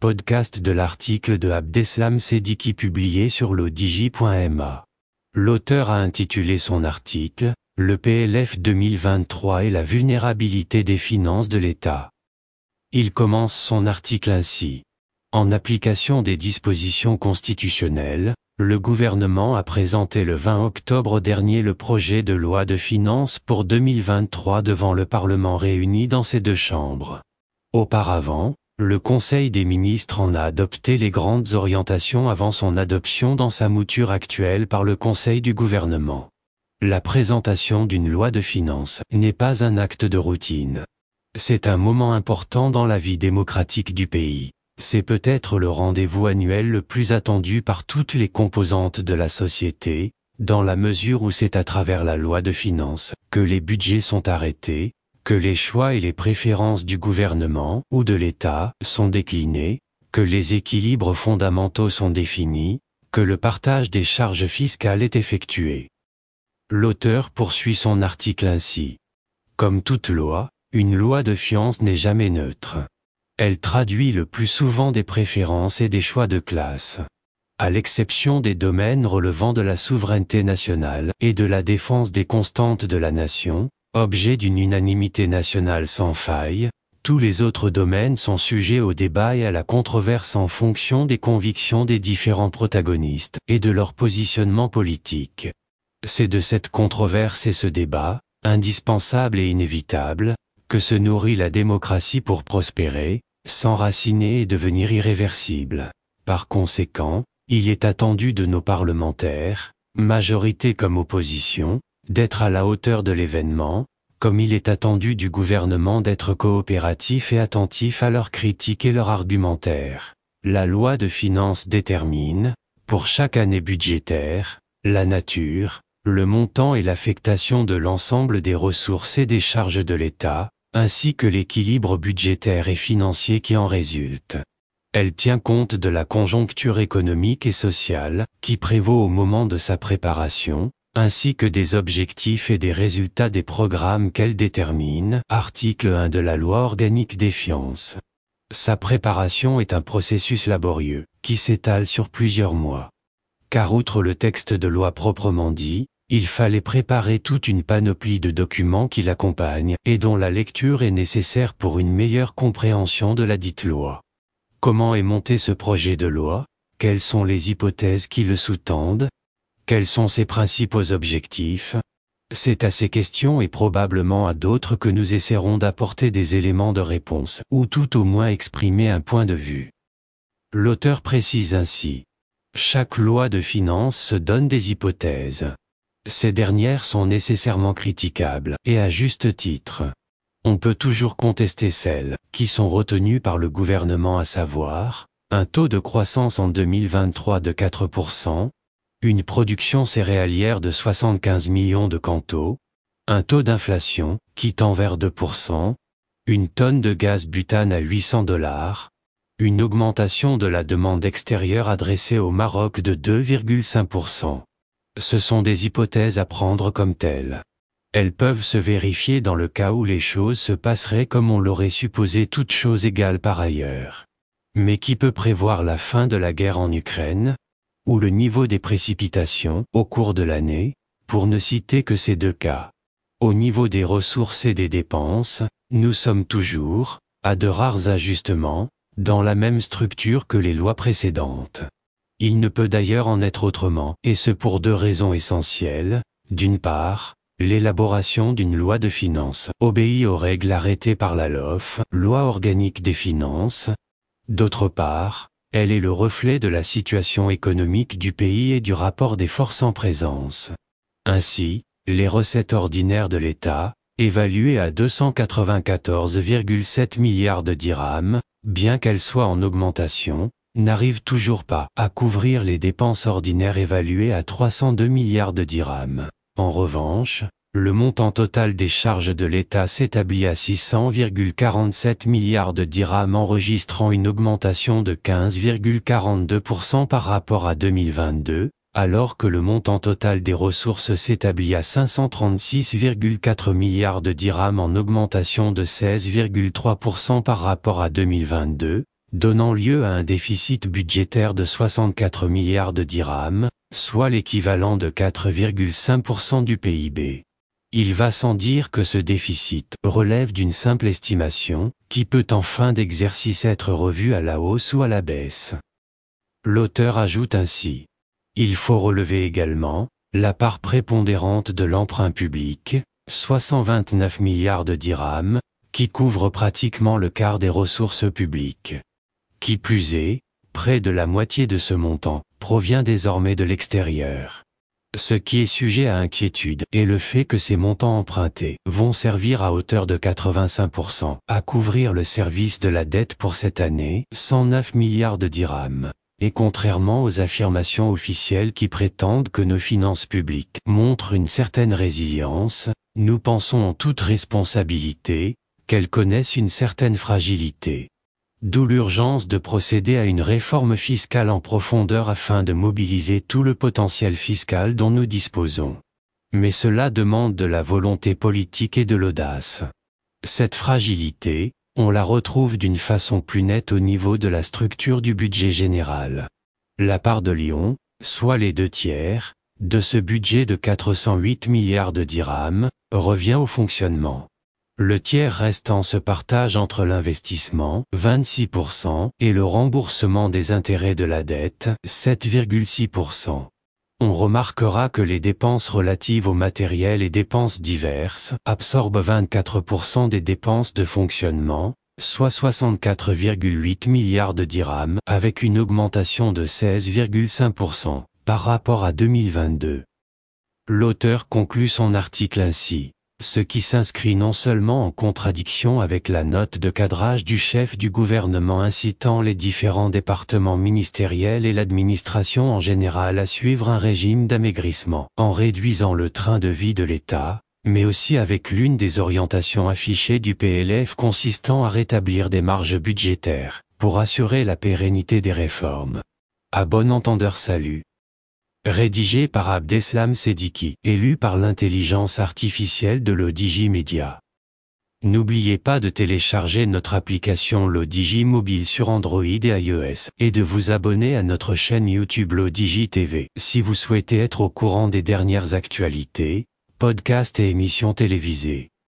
podcast de l'article de Abdeslam Sediki publié sur lodigi.ma. L'auteur a intitulé son article « Le PLF 2023 et la vulnérabilité des finances de l'État ». Il commence son article ainsi. En application des dispositions constitutionnelles, le gouvernement a présenté le 20 octobre dernier le projet de loi de finances pour 2023 devant le Parlement réuni dans ses deux chambres. Auparavant, le Conseil des ministres en a adopté les grandes orientations avant son adoption dans sa mouture actuelle par le Conseil du gouvernement. La présentation d'une loi de finances n'est pas un acte de routine. C'est un moment important dans la vie démocratique du pays. C'est peut-être le rendez-vous annuel le plus attendu par toutes les composantes de la société, dans la mesure où c'est à travers la loi de finances que les budgets sont arrêtés, que les choix et les préférences du gouvernement ou de l'État sont déclinés, que les équilibres fondamentaux sont définis, que le partage des charges fiscales est effectué. L'auteur poursuit son article ainsi. Comme toute loi, une loi de finances n'est jamais neutre. Elle traduit le plus souvent des préférences et des choix de classe. À l'exception des domaines relevant de la souveraineté nationale et de la défense des constantes de la nation, objet d'une unanimité nationale sans faille, tous les autres domaines sont sujets au débat et à la controverse en fonction des convictions des différents protagonistes et de leur positionnement politique. C'est de cette controverse et ce débat, indispensable et inévitable, que se nourrit la démocratie pour prospérer, s'enraciner et devenir irréversible. Par conséquent, il est attendu de nos parlementaires, majorité comme opposition, d'être à la hauteur de l'événement, comme il est attendu du gouvernement d'être coopératif et attentif à leurs critiques et leurs argumentaires. La loi de finances détermine, pour chaque année budgétaire, la nature, le montant et l'affectation de l'ensemble des ressources et des charges de l'État, ainsi que l'équilibre budgétaire et financier qui en résulte. Elle tient compte de la conjoncture économique et sociale qui prévaut au moment de sa préparation, ainsi que des objectifs et des résultats des programmes qu'elle détermine, article 1 de la loi organique des finances. Sa préparation est un processus laborieux, qui s'étale sur plusieurs mois. Car outre le texte de loi proprement dit, il fallait préparer toute une panoplie de documents qui l'accompagnent et dont la lecture est nécessaire pour une meilleure compréhension de la dite loi. Comment est monté ce projet de loi? Quelles sont les hypothèses qui le sous-tendent? Quels sont ses principaux objectifs? C'est à ces questions et probablement à d'autres que nous essaierons d'apporter des éléments de réponse, ou tout au moins exprimer un point de vue. L'auteur précise ainsi. Chaque loi de finances se donne des hypothèses. Ces dernières sont nécessairement critiquables, et à juste titre. On peut toujours contester celles qui sont retenues par le gouvernement, à savoir, un taux de croissance en 2023 de 4%, une production céréalière de 75 millions de quintaux, un taux d'inflation qui tend vers 2%, une tonne de gaz butane à $800, une augmentation de la demande extérieure adressée au Maroc de 2,5%. Ce sont des hypothèses à prendre comme telles. Elles peuvent se vérifier dans le cas où les choses se passeraient comme on l'aurait supposé, toutes choses égales par ailleurs. Mais qui peut prévoir la fin de la guerre en Ukraine, ou le niveau des précipitations au cours de l'année, pour ne citer que ces deux cas. Au niveau des ressources et des dépenses, nous sommes toujours, à de rares ajustements, dans la même structure que les lois précédentes. Il ne peut d'ailleurs en être autrement, et ce pour deux raisons essentielles. D'une part, l'élaboration d'une loi de finances obéit aux règles arrêtées par la LOF, loi organique des finances. D'autre part, elle est le reflet de la situation économique du pays et du rapport des forces en présence. Ainsi, les recettes ordinaires de l'État, évaluées à 294,7 milliards de dirhams, bien qu'elles soient en augmentation, n'arrivent toujours pas à couvrir les dépenses ordinaires évaluées à 302 milliards de dirhams. En revanche, le montant total des charges de l'État s'établit à 600,47 milliards de dirhams, enregistrant une augmentation de 15,42% par rapport à 2022, alors que le montant total des ressources s'établit à 536,4 milliards de dirhams, en augmentation de 16,3% par rapport à 2022, donnant lieu à un déficit budgétaire de 64 milliards de dirhams, soit l'équivalent de 4,5% du PIB. Il va sans dire que ce déficit relève d'une simple estimation, qui peut en fin d'exercice être revue à la hausse ou à la baisse. L'auteur ajoute ainsi: il faut relever également la part prépondérante de l'emprunt public, soit 129 milliards de dirhams, qui couvre pratiquement le quart des ressources publiques. Qui plus est, près de la moitié de ce montant provient désormais de l'extérieur. Ce qui est sujet à inquiétude est le fait que ces montants empruntés vont servir à hauteur de 85% à couvrir le service de la dette pour cette année, 109 milliards de dirhams. Et contrairement aux affirmations officielles qui prétendent que nos finances publiques montrent une certaine résilience, nous pensons en toute responsabilité qu'elles connaissent une certaine fragilité. D'où l'urgence de procéder à une réforme fiscale en profondeur afin de mobiliser tout le potentiel fiscal dont nous disposons. Mais cela demande de la volonté politique et de l'audace. Cette fragilité, on la retrouve d'une façon plus nette au niveau de la structure du budget général. La part de Lyon, soit les 2/3, de ce budget de 408 milliards de dirhams, revient au fonctionnement. Le tiers restant se partage entre l'investissement, 26%, et le remboursement des intérêts de la dette, 7,6%. On remarquera que les dépenses relatives au matériel et dépenses diverses absorbent 24% des dépenses de fonctionnement, soit 64,8 milliards de dirhams, avec une augmentation de 16,5% par rapport à 2022. L'auteur conclut son article ainsi: ce qui s'inscrit non seulement en contradiction avec la note de cadrage du chef du gouvernement incitant les différents départements ministériels et l'administration en général à suivre un régime d'amaigrissement en réduisant le train de vie de l'État, mais aussi avec l'une des orientations affichées du PLF consistant à rétablir des marges budgétaires pour assurer la pérennité des réformes. À bon entendeur, salut. Rédigé par Abdeslam Seddiqui, élu par l'intelligence artificielle de l'Odigi Media. N'oubliez pas de télécharger notre application l'Odigi Mobile sur Android et iOS, et de vous abonner à notre chaîne YouTube l'Odigi TV, si vous souhaitez être au courant des dernières actualités, podcasts et émissions télévisées.